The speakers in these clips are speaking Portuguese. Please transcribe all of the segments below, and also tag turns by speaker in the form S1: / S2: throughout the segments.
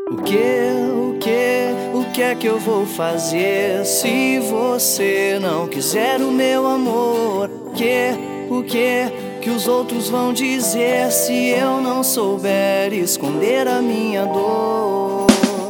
S1: O que é que eu vou fazer se você não quiser o meu amor? O que os outros vão dizer se eu não souber esconder a minha dor?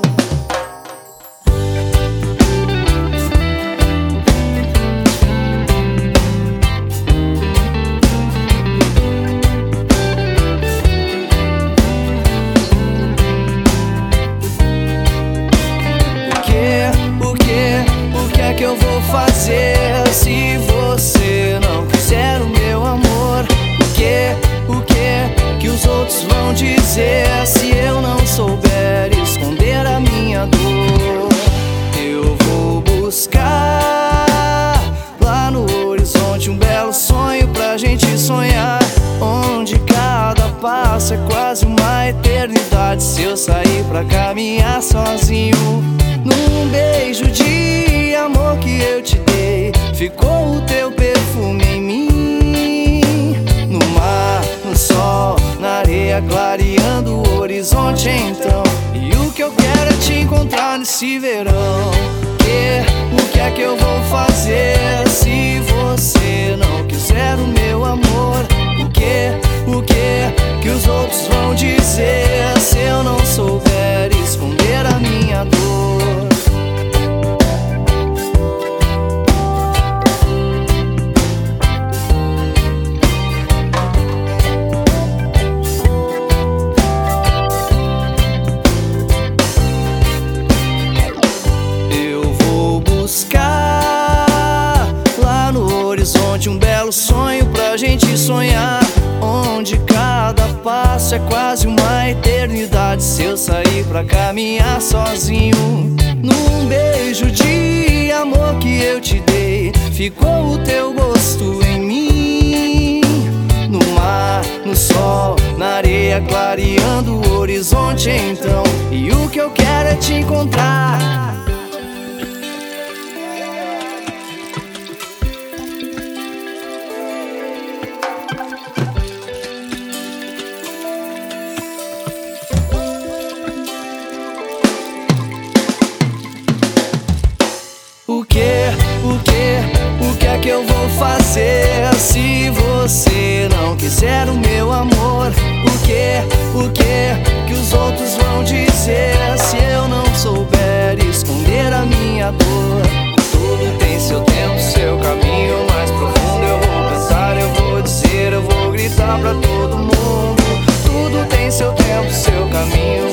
S1: O que é que eu vou fazer se você não quiser o meu amor? O que os outros vão dizer se eu não souber esconder a minha dor? Eu vou buscar lá no horizonte um belo sonho pra gente sonhar, onde cada passo é quase uma eternidade. Se eu sair pra caminhar sozinho, num beijo de amor que eu te dei, ficou o teu perfume em mim. No mar, no sol, na areia, clareando o horizonte então. E o que eu quero é te encontrar nesse verão. O que é que eu vou fazer se você não quiser o meu amor? O que os outros vão dizer se eu não souber esconder a minha dor? Buscar lá no horizonte um belo sonho pra gente sonhar, onde cada passo é quase uma eternidade. Se eu sair pra caminhar sozinho, num beijo de amor que eu te dei, ficou o teu gosto em mim. No mar, no sol, na areia, clareando o horizonte então. E o que eu quero é te encontrar. O que é que eu vou fazer se você não quiser o meu amor? O que os outros vão dizer se eu não souber esconder a minha dor? Tudo tem seu tempo, seu caminho mais profundo. Eu vou cantar, eu vou dizer, eu vou gritar pra todo mundo. Tudo tem seu tempo, seu caminho